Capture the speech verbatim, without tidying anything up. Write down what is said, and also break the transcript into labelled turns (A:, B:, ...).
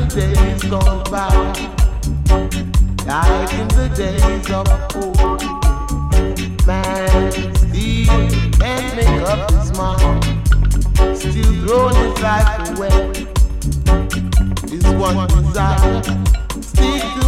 A: days gone by, like in the days of old. Man still can't make up his mind, still throwing his life away. His one desire, stick to